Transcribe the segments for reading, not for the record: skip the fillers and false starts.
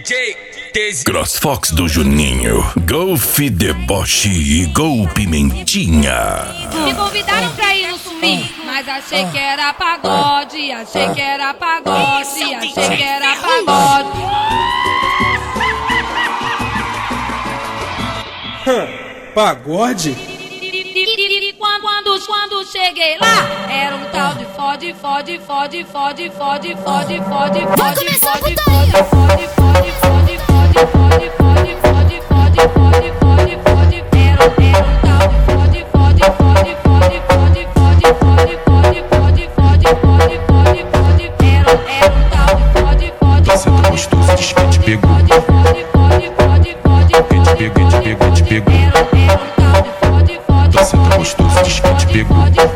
DJ Desi. CrossFox do Juninho, Golf Deboche e Gol Pimentinha. Me convidaram pra ir no swing, mas achei que era pagode, achei que era pagode, achei que era pagode. Pagode? E quando cheguei lá, era um tal de fode. Vai começar a putaria. Você tá gostoso, diz que te pegou. Te pegou. Você tá gostoso, diz que te pegou.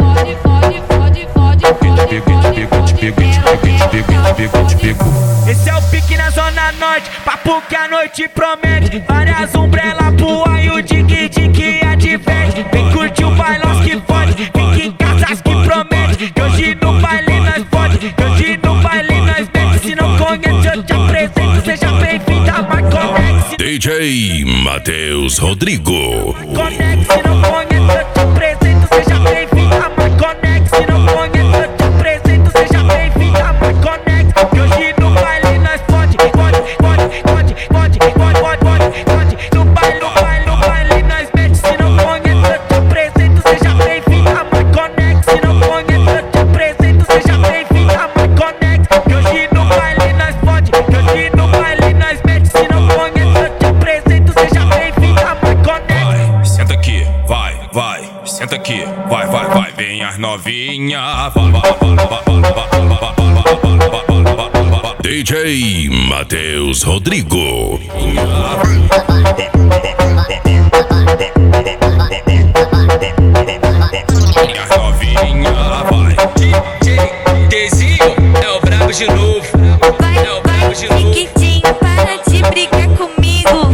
Te pegou. Esse é o pique na zona norte, papo que a noite promete. Várias umbrelas pro ar e o dig-dig adverte. Vem curtir o bailão que fode, fica em casas que promete. Que hoje no baile nós fode, que hoje no baile nós mete. Se não conhece eu te apresento, seja bem-vindo a Marconex. DJ Matheus Rodrigo. Marconex, se não conhece eu te apresento, seja bem-vindo a Marconex. Se não conhece eu te apresento, seja bem-vindo a Marconex. Que hoje no baile nós fode. No baile nós mete. Se não conhece eu te apresento, seja bem-vindo a Marconex. Se não conhece eu te apresento, seja bem-vindo a Marconex. Que hoje no baile nós fode, que hoje no baile nós mete. Se não conhece eu te apresento, seja bem-vindo a Marconex. Senta aqui, vai, senta aqui, vai, vem as novinha. DJ Matheus Rodrigo. As novinha, vai. DJ Desi é o brabo de novo. Vai, fiquidinho, para de brigar comigo.